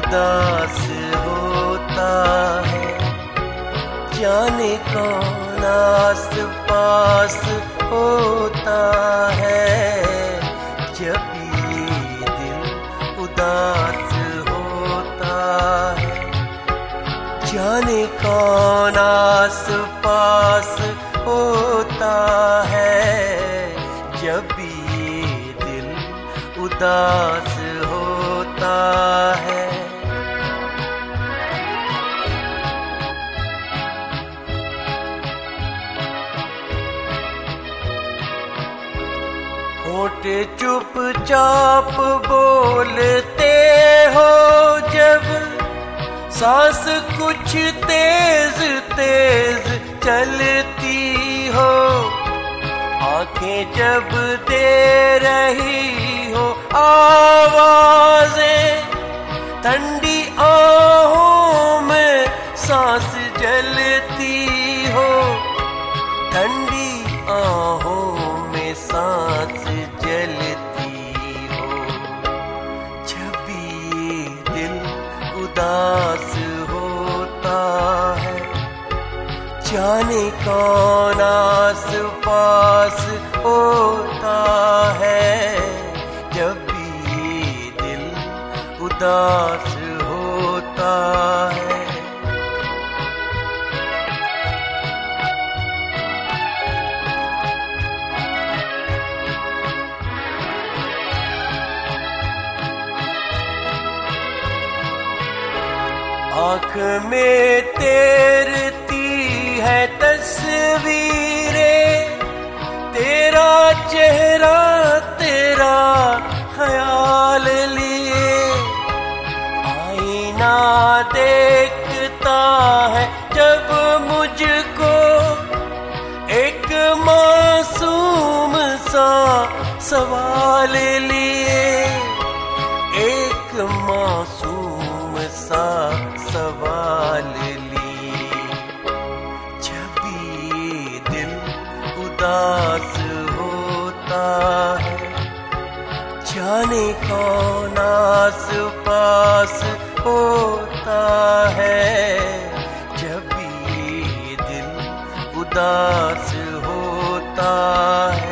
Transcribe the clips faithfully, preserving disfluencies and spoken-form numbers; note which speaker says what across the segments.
Speaker 1: उदास होता है। जाने कौन आस पास होता है जब ये दिल उदास होता है। जाने कौन आस पास होता है जब ये दिल उदास होता है। होठ चुपचाप बोलते हो जब, सांस कुछ तेज तेज चलती हो। आंखें जब दे रही हो आवाजें, ठंडी आहों में सांस जलती हो। ठंडी आहों में सांस जलती हो जब ये दिल उदास होता है। जाने कौन आस पास होता है जब ये दिल उदास होता है। आँख में तैरती है तस्वीरें, तेरा चेहरा तेरा ख्याल लिए। आईना देखता है जब मुझको एक मासूम सा सवाल लिए। एक मासूम सा सवाल लिए जब ये दिल उदास होता है। जाने कौन आस पास होता है जब ये दिल उदास होता है।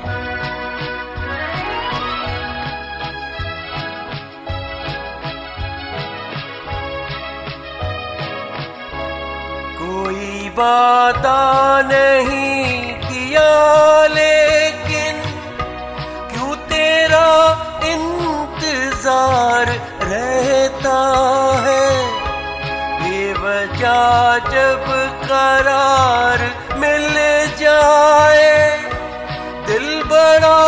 Speaker 1: कोई वादा नहीं किया लेकिन क्यों तेरा इंतजार रहता है। बेवजह जब करार मिल जाए दिल बड़ा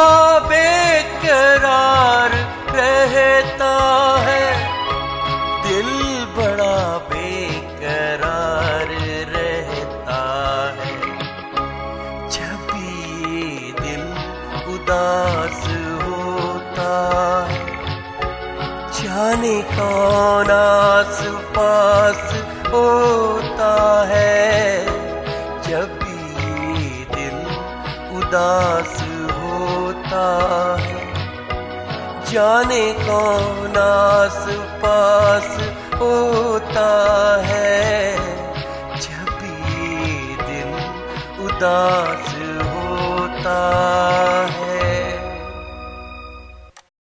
Speaker 1: बेकरार रहता है। दिल बड़ा बेकरार रहता है जब ये दिल उदास होता है। जाने कौन आस पास होता है जब ये दिल उदास होता है। जाने कौन आस पास होता है जब ये दिल उदास होता